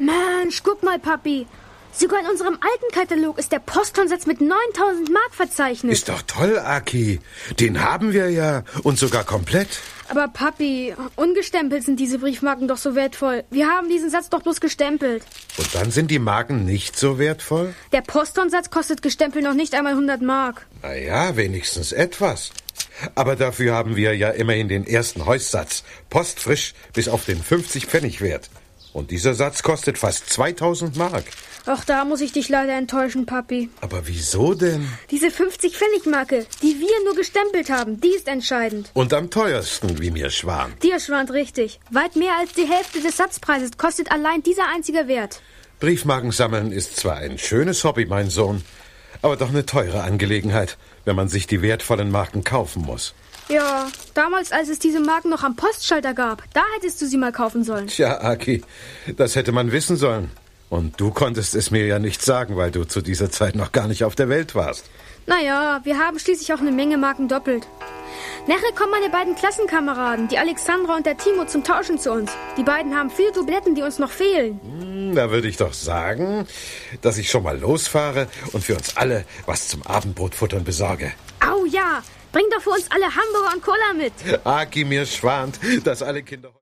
Mensch, guck mal, Papi. Sogar in unserem alten Katalog ist der Posthornsatz mit 9.000 Mark verzeichnet. Ist doch toll, Aki. Den haben wir ja. Und sogar komplett. Aber Papi, ungestempelt sind diese Briefmarken doch so wertvoll. Wir haben diesen Satz doch bloß gestempelt. Und dann sind die Marken nicht so wertvoll? Der Posthornsatz kostet gestempelt noch nicht einmal 100 Mark. Na ja, wenigstens etwas. Aber dafür haben wir ja immerhin den ersten Heussatz. Postfrisch bis auf den 50 Pfennig wert. Und dieser Satz kostet fast 2.000 Mark. Ach, da muss ich dich leider enttäuschen, Papi. Aber wieso denn? Diese 50-Pfennig-Marke, die wir nur gestempelt haben, die ist entscheidend. Und am teuersten, wie mir schwant. Dir schwant richtig. Weit mehr als die Hälfte des Satzpreises kostet allein dieser einzige Wert. Briefmarken sammeln ist zwar ein schönes Hobby, mein Sohn, aber doch eine teure Angelegenheit, wenn man sich die wertvollen Marken kaufen muss. Ja, damals, als es diese Marken noch am Postschalter gab, da hättest du sie mal kaufen sollen. Tja, Aki, das hätte man wissen sollen. Und du konntest es mir ja nicht sagen, weil du zu dieser Zeit noch gar nicht auf der Welt warst. Naja, wir haben schließlich auch eine Menge Marken doppelt. Nachher kommen meine beiden Klassenkameraden, die Alexandra und der Timo, zum Tauschen zu uns. Die beiden haben viele Dubletten, die uns noch fehlen. Da würde ich doch sagen, dass ich schon mal losfahre und für uns alle was zum Abendbrotfuttern besorge. Au ja, bring doch für uns alle Hamburger und Cola mit. Aki, mir schwant, dass alle Kinder...